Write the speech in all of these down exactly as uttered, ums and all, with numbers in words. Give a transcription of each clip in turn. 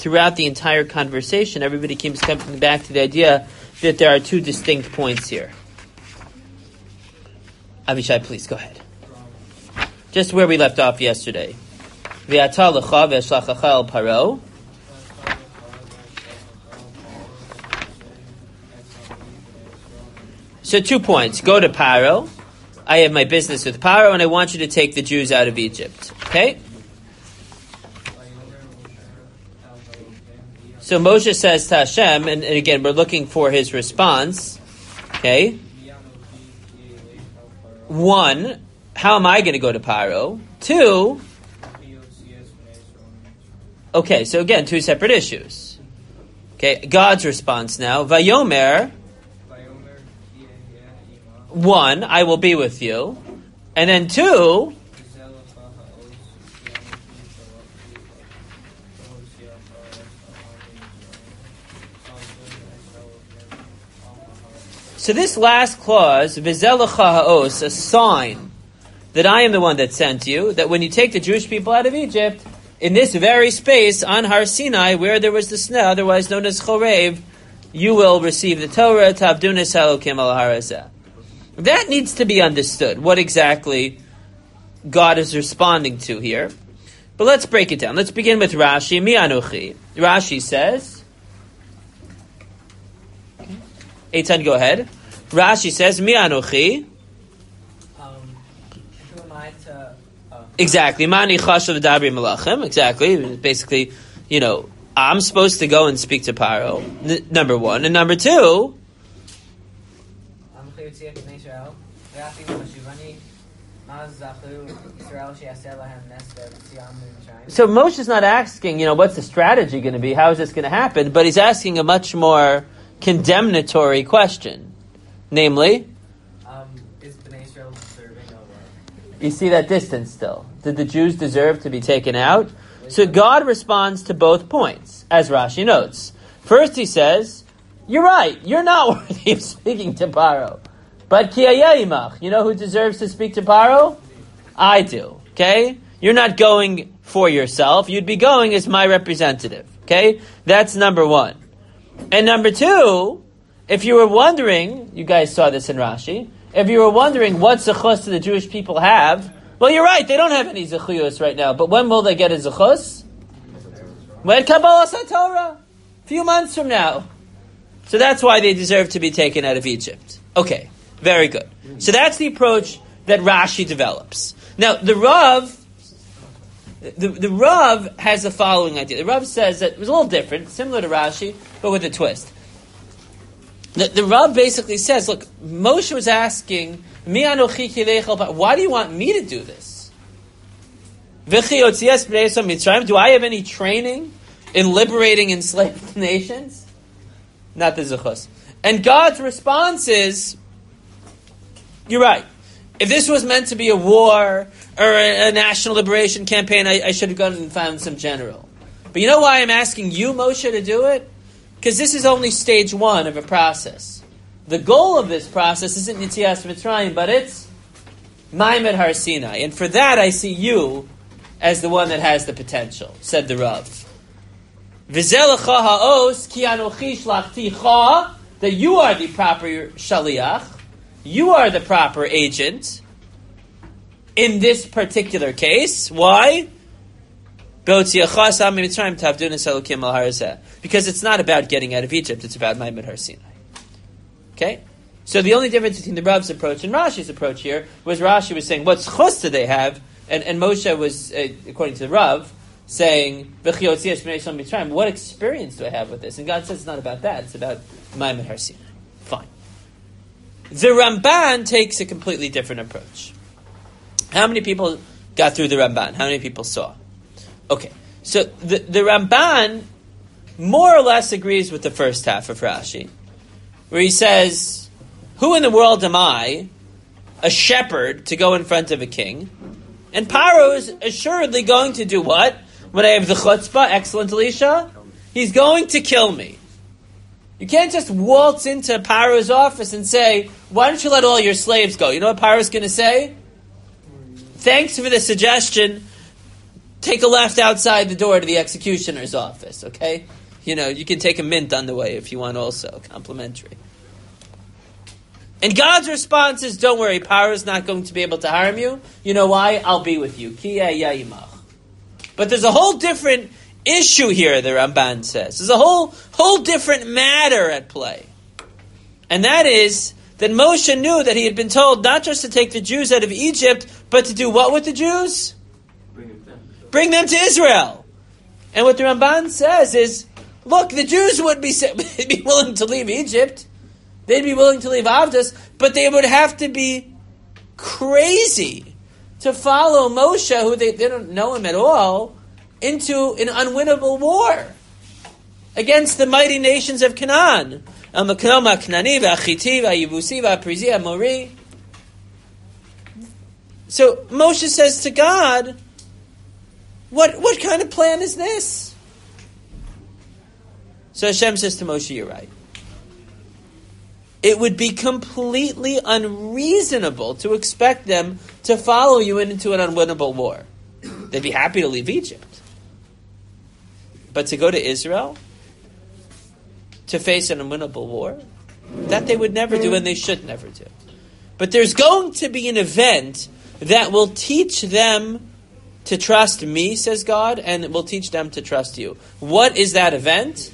throughout the entire conversation, everybody keeps coming back to the idea that there are two distinct points here. Avishai, please, go ahead. Just where we left off yesterday. V'ata lecha v'eshlachacha el paro. So two points. Go to Paro. I have my business with Paro, and I want you to take the Jews out of Egypt. Okay? So Moshe says to Hashem, and, and again, we're looking for his response. Okay? One, how am I going to go to Paro? Two, okay, so again, two separate issues. Okay, God's response now. Vayomer, one, I will be with you. And then two, so this last clause, V'zelecha ha'os, a sign that I am the one that sent you, that when you take the Jewish people out of Egypt, in this very space on Har Sinai, where there was the snow, otherwise known as Chorev, you will receive the Torah, Tavdunas Elokim al Har Hazeh. That needs to be understood, what exactly God is responding to here. But let's break it down. Let's begin with Rashi. Mi Anochi. Rashi says, Eitan, go ahead. Rashi says, Mi Anochi. Um, who am I to... Uh, exactly. Mani chashav dabri malachim. Exactly. Basically, you know, I'm supposed to go and speak to Paro, n- number one. And number two... So Moshe's not asking, you know, what's the strategy going to be? How is this going to happen? But he's asking a much more condemnatory question. Namely? Um, is Bnei Israel deserving of a... You see that distance still. Did the Jews deserve to be taken out? So God responds to both points, as Rashi notes. First he says, you're right, you're not worthy of speaking to Paro. But ki hayeh imach, you know who deserves to speak to Paro? I do. Okay? You're not going for yourself. You'd be going as my representative. Okay? That's number one. And number two, if you were wondering, you guys saw this in Rashi, if you were wondering what zechus do the Jewish people have, well, you're right, they don't have any zechuyos right now. But when will they get a zechus? When Kabbalas HaTorah? A few months from now. So that's why they deserve to be taken out of Egypt. Okay. Very good. So that's the approach that Rashi develops. Now, the Rav, the, the Rav has the following idea. The Rav says that it was a little different, similar to Rashi, but with a twist. The, the Rav basically says, look, Moshe was asking, Mi anochi kilei, why do you want me to do this? Do I have any training in liberating enslaved nations? Not the Zechus. And God's response is, you're right. If this was meant to be a war or a, a national liberation campaign, I, I should have gone and found some general. But you know why I'm asking you, Moshe, to do it? Because this is only stage one of a process. The goal of this process isn't Yetzias Mitzrayim, but it's Maimed Har Sinai. And for that, I see you as the one that has the potential, said the Rav. V'zeh lecha ha'os ki anochi shlachticha, that you are the proper shaliach. You are the proper agent in this particular case. Why? Because it's not about getting out of Egypt, it's about Maimed Har Sinai. Okay? So the only difference between the Rav's approach and Rashi's approach here was Rashi was saying, what zchus do they have? And, and Moshe was, uh, according to the Rav, saying, what experience do I have with this? And God says it's not about that, it's about Maimed Har Sinai. Fine. The Ramban takes a completely different approach. How many people got through the Ramban? How many people saw? Okay, so the, the Ramban more or less agrees with the first half of Rashi, where he says, who in the world am I, a shepherd, to go in front of a king? And Paro is assuredly going to do what? When I have the chutzpah, excellent Elisha, he's going to kill me. You can't just waltz into Paro's office and say, why don't you let all your slaves go? You know what Paro's going to say? Thanks for the suggestion. take a left outside the door to the executioner's office, okay? You know, you can take a mint on the way if you want also, complimentary. And God's response is, don't worry, Paro is not going to be able to harm you. You know why? I'll be with you. Ki yayimach. But there's a whole different issue here, the Ramban says. There's a whole, whole different matter at play. And that is that Moshe knew that he had been told not just to take the Jews out of Egypt, but to do what with the Jews? Bring them, Bring them to Israel. And what the Ramban says is, look, the Jews would be, they'd be willing to leave Egypt. They'd be willing to leave Avdus, but they would have to be crazy to follow Moshe, who they, they don't know him at all, into an unwinnable war against the mighty nations of Canaan. So Moshe says to God, what, what kind of plan is this? So Hashem says to Moshe, you're right. It would be completely unreasonable to expect them to follow you into an unwinnable war. They'd be happy to leave Egypt. But to go to Israel, to face an unwinnable war, that they would never do and they should never do. But there's going to be an event that will teach them to trust me, says God, and it will teach them to trust you. What is that event?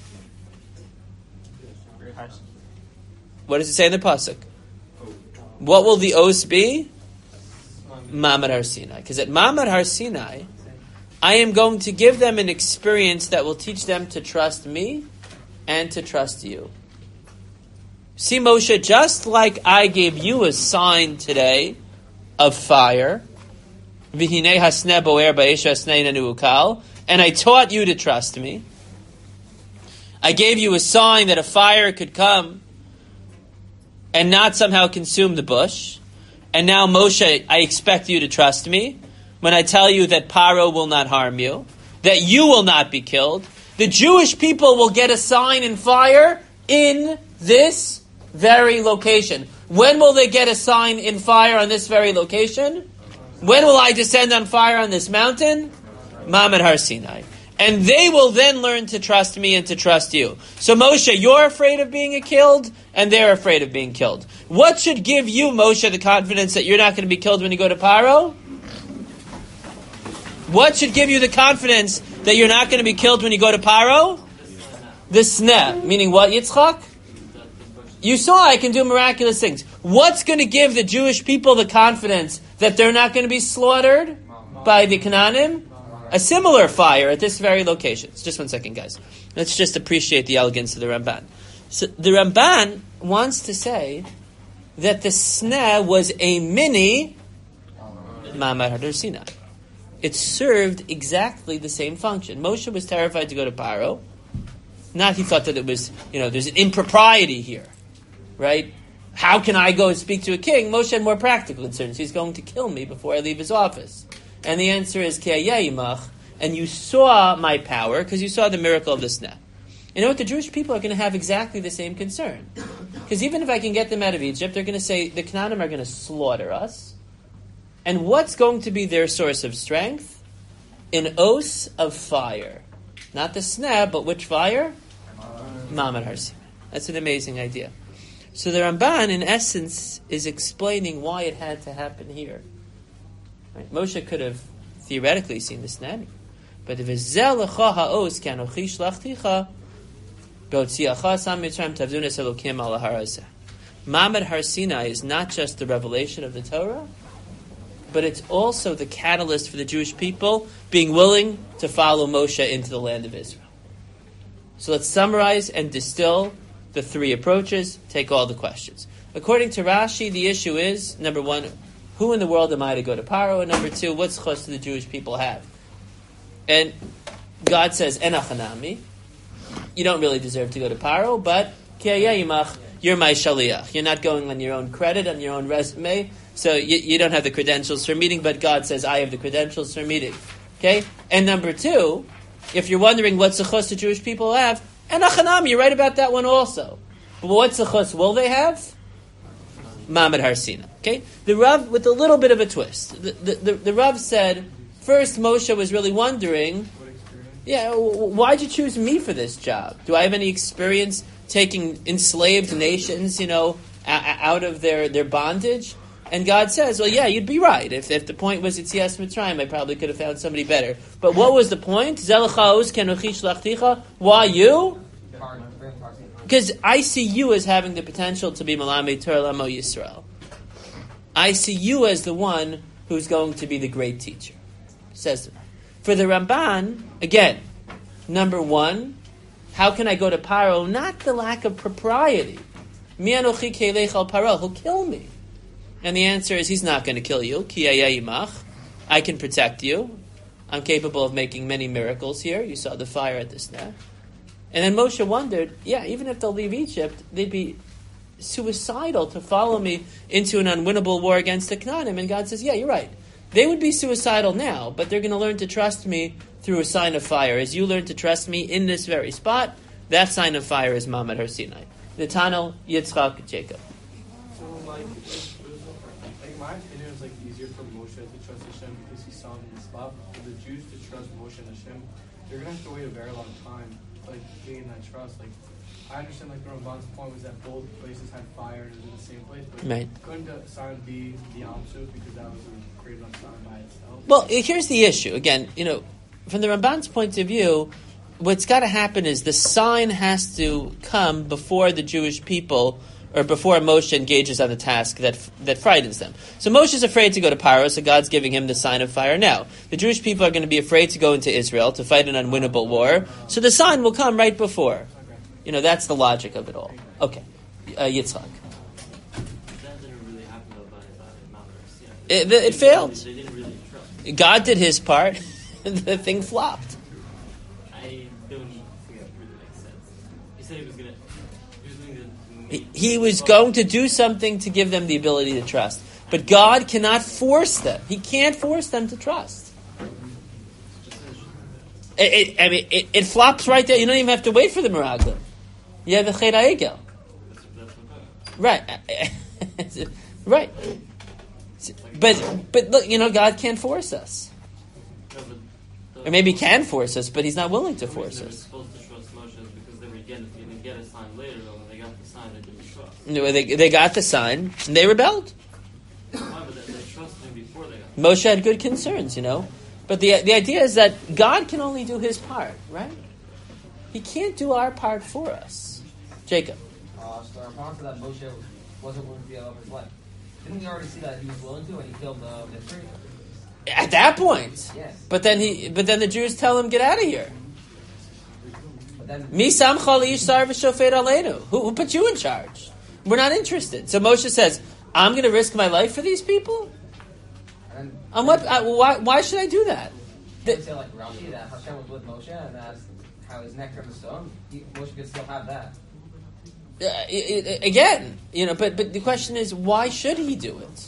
What does it say in the pasuk? What will the os be? Ma'amad Har Sinai. Because at Ma'amad Har Sinai, I am going to give them an experience that will teach them to trust me and to trust you. See, Moshe, just like I gave you a sign today of fire, V'hinei hasneh boer ba'esh hasnei nanu ukal, and I taught you to trust me. I gave you a sign that a fire could come and not somehow consume the bush. And now, Moshe, I expect you to trust me when I tell you that Paro will not harm you, that you will not be killed. The Jewish people will get a sign in fire in this very location. When will they get a sign in fire on this very location? When will I descend on fire on this mountain? Ma'amad Har Sinai. And they will then learn to trust me and to trust you. So Moshe, you're afraid of being killed, and they're afraid of being killed. What should give you, Moshe, the confidence that you're not going to be killed when you go to Paro? What should give you the confidence that you're not going to be killed when you go to Paro? The sneh. Meaning what, Yitzchak? You saw I can do miraculous things. What's going to give the Jewish people the confidence that they're not going to be slaughtered by the Canaanim? A similar fire at this very location. Just one second, guys. Let's just appreciate the elegance of the Ramban. So the Ramban wants to say that the sneh was a mini Ma'amad Har Sinai. It served exactly the same function. Moshe was terrified to go to Paro. Not he thought that it was, you know, there's an impropriety here, right? How can I go and speak to a king? Moshe had more practical concerns. He's going to kill me before I leave his office. And the answer is, Ki hayayimach, and you saw my power because you saw the miracle of the sneh. You know what? The Jewish people are going to have exactly the same concern. Because even if I can get them out of Egypt, they're going to say, the Canaanim are going to slaughter us. And what's going to be their source of strength? An os of fire. Not the sneh, but which fire? Ma'amad Har Sinai. That's an amazing idea. So the Ramban, in essence, is explaining why it had to happen here. Right? Moshe could have theoretically seen the sneh, but if it's zel lecha haos kanochi shlachticha beotziacha sam mitzrayim tavdunas elokim al har hazeh. Ma'amad Har Sinai is not just the revelation of the Torah, but it's also the catalyst for the Jewish people being willing to follow Moshe into the land of Israel. So let's summarize and distill the three approaches, take all the questions. According to Rashi, the issue is, number one, who in the world am I to go to Paro? And number two, what schos do the Jewish people have? And God says, Enachanami, you don't really deserve to go to Paro, but Ki hayayimach, you're my shaliach. You're not going on your own credit, on your own resume, so you, you don't have the credentials for meeting, but God says, I have the credentials for meeting. Okay? And number two, if you're wondering what schos the Jewish people have, Enachanami, you're right about that one also. But what schos will they have? Ma'amad Har Sinai. Okay? The Rav, with a little bit of a twist. The, the, the, the Rav said, First, Moshe was really wondering, yeah, why'd you choose me for this job? Do I have any experience taking enslaved nations, you know, out of their, their bondage? And God says, well, yeah, you'd be right. If if the point was it's yes Mitzrayim, I probably could have found somebody better. But what was the point? Why you? Because I see you as having the potential to be Malamed Torah L'Amo Yisrael. I see you as the one who's going to be the great teacher. Says that. For the Ramban, again, number one, how can I go to Paro? Not the lack of propriety. Mi anochi keilech al Paro. He'll kill me. And the answer is he's not going to kill you. Ki ayeh imach. I can protect you. I'm capable of making many miracles here. You saw the fire at the sneh. And then Moshe wondered, yeah, even if they'll leave Egypt, they'd be suicidal to follow me into an unwinnable war against the Canaanim. And God says, yeah, you're right. They would be suicidal now, but they're going to learn to trust me through a sign of fire. As you learn to trust me in this very spot, that sign of fire is Ma'amad Har Sinai. Netanel, Yitzchak, Jacob. So, like, like my opinion is like easier for Moshe to trust Hashem because he saw him in the spot. For the Jews to trust Moshe and Hashem, they're going to have to wait a very long time, like, gain that trust. Like, I understand, like, the Ramban's point was that both places had fire and it was in the same place, but right. Couldn't the sign be the Yam Suf because that was a created on sign by itself? Well, here's the issue. Again, you know, from the Ramban's point of view, what's got to happen is the sign has to come before the Jewish people, or before Moshe engages on the task that that frightens them. So Moshe's afraid to go to Paro, so God's giving him the sign of fire now. The Jewish people are going to be afraid to go into Israel to fight an unwinnable war, so the sign will come right before. You know, that's the logic of it all. Okay. Uh, Yitzchak. That didn't really happen though by, by Mount Sinai. It, it failed. They didn't really trust. God did his part, and the thing flopped. I don't think that really makes sense. He said he was going to... He was going to... He, he was going to do something to give them the ability to trust. But God cannot force them. He can't force them to trust. It, it, I mean, it, it flops right there. You don't even have to wait for the Meraglim. You have the Chet HaEgel. Right. Right. But, but look, you know, God can't force us. Or maybe he can force us, but he's not willing to force they us. Supposed to trust Moshe is because they were getting, they didn't get a sign later, though. When they got the sign, they didn't trust. No, they, they got the sign, and they rebelled. Why? But they, they trusted him before they got Moshe had good concerns, you know. But the the idea is that God can only do his part, right? He can't do our part for us. Jacob. Uh, so our response to that Moshe wasn't willing to give up his life. Didn't we already see that he was willing to when he killed the mystery? At that point. Yes. But then he but then the Jews tell him, get out of here. But then Mi samcha li'ishar v'shofet aleinu. Who who put you in charge? We're not interested. So Moshe says, I'm going to risk my life for these people? And On what? I, why? Why should I do that? they say like Rashi that Hashem was with Moshe and that's how his neck turned to stone. He, Moshe could still have that. Uh, it, it, again, you know. But but the question is, why should he do it?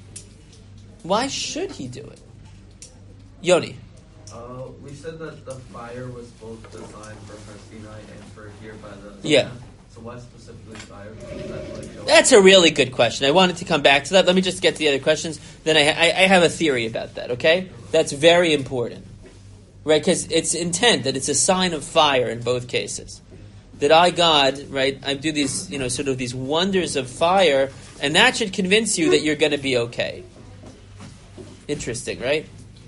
Why should he do it? Yoni. Uh, we said that the fire was both designed for Har Sinai and for here by the Yeah. So why specifically fire? That's, like, That's a really good question. I wanted to come back to that. Let me just get to the other questions. Then I, I, I have a theory about that, okay? That's very important. Right? Because it's intent, that it's a sign of fire in both cases. That I, God, right, I do these, you know, sort of these wonders of fire, and that should convince you that you're going to be okay. Interesting, right?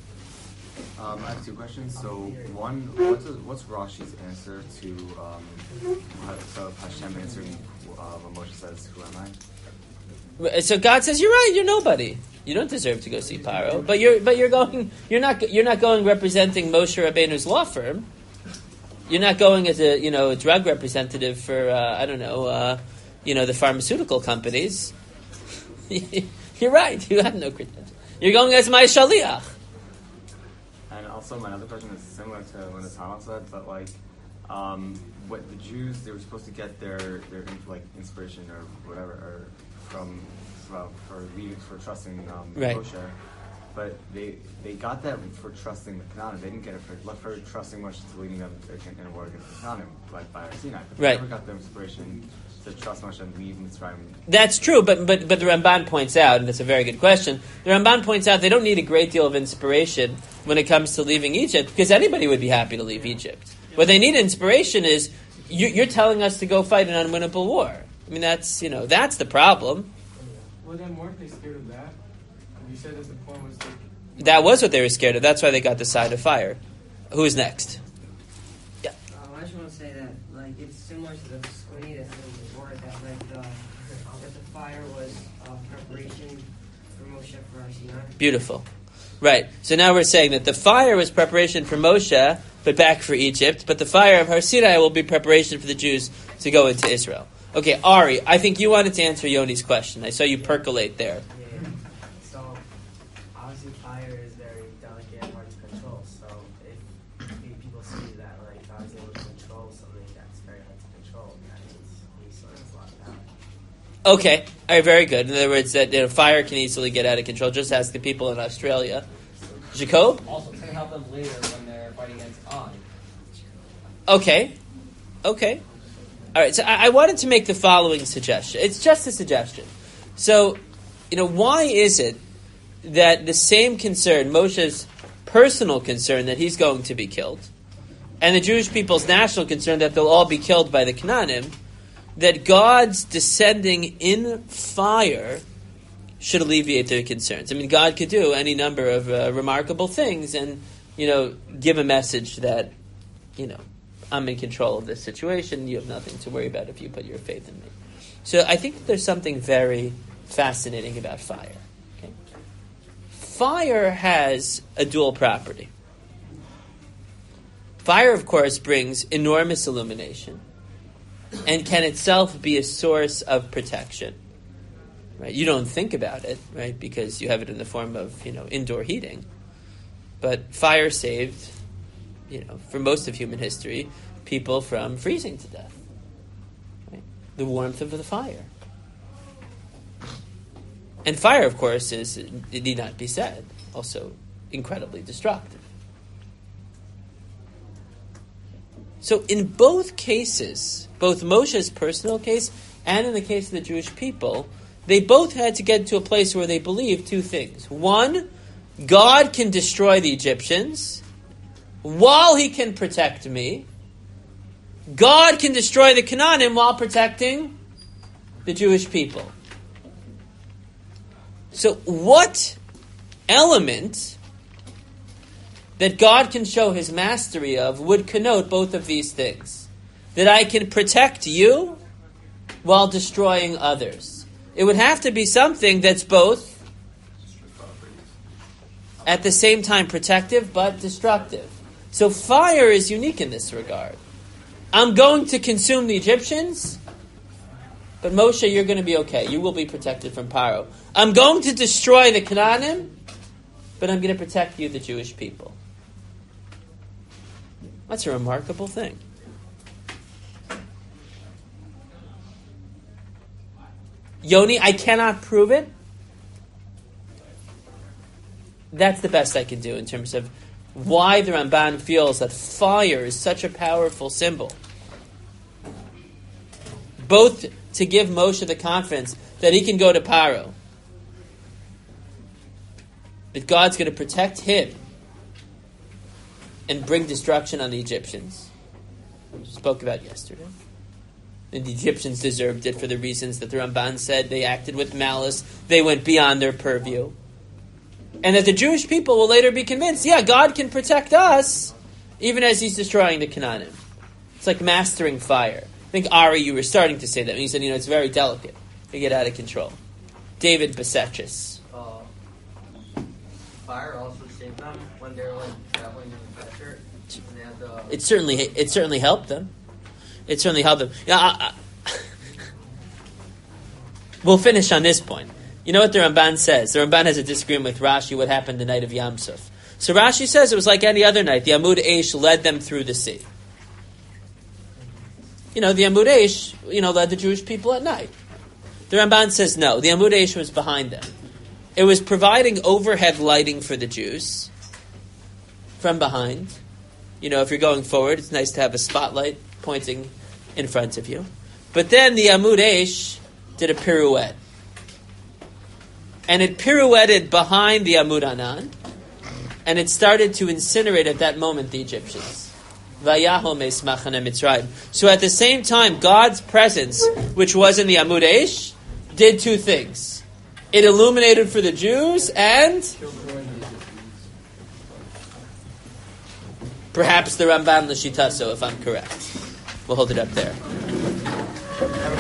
Um, I have two questions. So, one, what's, what's Rashi's answer to um, so Hashem answering uh, when Moshe says, "Who am I?" So God says, "You're right. You're nobody. You don't deserve to go see Paro. But you're but you're going. You're not. You're not going representing Moshe Rabbeinu's law firm. You're not going as a you know a drug representative for uh, I don't know uh, you know the pharmaceutical companies. You're right. You have no credentials. You're going as my shaliach." And also, my other question is similar to when the Talmud said, but like, um, what the Jews, they were supposed to get their their like inspiration or whatever or from well, for leading for trusting um, Right. Moshe, but they they got that for trusting the Canaan. They didn't get it for, for trusting Moshe to leading them in a war against the Canaan, like by Sinai. But they Right. never got the inspiration to trust Moshe and leave Mitzrayim. That's true, but but but the Ramban points out, and that's a very good question. The Ramban points out they don't need a great deal of inspiration when it comes to leaving Egypt, because anybody would be happy to leave Egypt. What they need inspiration is you, you're telling us to go fight an unwinnable war. I mean, that's you know that's the problem. Well, then weren't they scared of that? You said that the point was like. That was what they were scared of. That's why they got the side of fire. Who is next? Yeah. Um, I just want to say that, like, it's similar to the Squinty that said before that, like, uh, that the fire was uh, preparation for Moshe for Har Sinai. Beautiful. Right. So now we're saying that the fire was preparation for Moshe, but back for Egypt. But the fire of Har Sinai will be preparation for the Jews to go into Israel. Okay, Ari, I think you wanted to answer Yoni's question. I saw you percolate there. Yeah. So, obviously, fire is very delicate and hard to control. So, if people see that, like, God's able to control something that's very hard to control, that means He still has a lot of power. Okay, all right, very good. In other words, that you know, fire can easily get out of control. Just ask the people in Australia. Jacob? Also, it's going to help them later when they're fighting against Og. Okay, okay. All right, so I, I wanted to make the following suggestion. It's just a suggestion. So, you know, why is it that the same concern, Moshe's personal concern that he's going to be killed, and the Jewish people's national concern that they'll all be killed by the Canaanim, that God's descending in fire should alleviate their concerns? I mean, God could do any number of uh, remarkable things and, you know, give a message that, you know, I'm in control of this situation. You have nothing to worry about if you put your faith in me. So I think that there's something very fascinating about fire. Okay? Fire has a dual property. Fire, of course, brings enormous illumination and can itself be a source of protection. Right? You don't think about it, right, because you have it in the form of, you know, indoor heating. But fire saved, you know, for most of human history, people from freezing to death. Right? The warmth of the fire. And fire, of course, is, it need not be said, also incredibly destructive. So in both cases, both Moshe's personal case and in the case of the Jewish people, they both had to get to a place where they believed two things. One, God can destroy the Egyptians while He can protect me. God can destroy the Canaanim while protecting the Jewish people. So what element that God can show His mastery of would connote both of these things? That I can protect you while destroying others. It would have to be something that's both at the same time protective but destructive. So fire is unique in this regard. I'm going to consume the Egyptians, but Moshe, you're going to be okay. You will be protected from Paro. I'm going to destroy the Canaanim, but I'm going to protect you, the Jewish people. That's a remarkable thing. Yoni, I cannot prove it. That's the best I can do in terms of why the Ramban feels that fire is such a powerful symbol. Both to give Moshe the confidence that he can go to Paro, that God's going to protect him and bring destruction on the Egyptians, which we spoke about yesterday. And the Egyptians deserved it for the reasons that the Ramban said. They acted with malice. They went beyond their purview. And that the Jewish people will later be convinced, yeah, God can protect us, even as He's destroying the Canaanim. It's like mastering fire. I think, Ari, you were starting to say that. And you said, you know, it's very delicate. They get out of control. David Basetchis. Uh, fire also saved them when they were like traveling in the desert. And they had the, It certainly, it certainly helped them. It certainly helped them. Yeah, I, I, we'll finish on this point. You know what the Ramban says? The Ramban has a disagreement with Rashi what happened the night of Yam Suf. So Rashi says it was like any other night. The Amud Eish led them through the sea. You know, the Amud Eish, you know, led the Jewish people at night. The Ramban says no. The Amud Eish was behind them. It was providing overhead lighting for the Jews from behind. You know, if you're going forward, it's nice to have a spotlight pointing in front of you. But then the Amud Eish did a pirouette. And it pirouetted behind the Amud Anan, and it started to incinerate at that moment the Egyptians. Vayahol meis machane Mitzrayim. So at the same time, God's presence, which was in the Amud Eish, did two things. It illuminated for the Jews, and perhaps the Ramban L'Shitaso, if I'm correct. We'll hold it up there.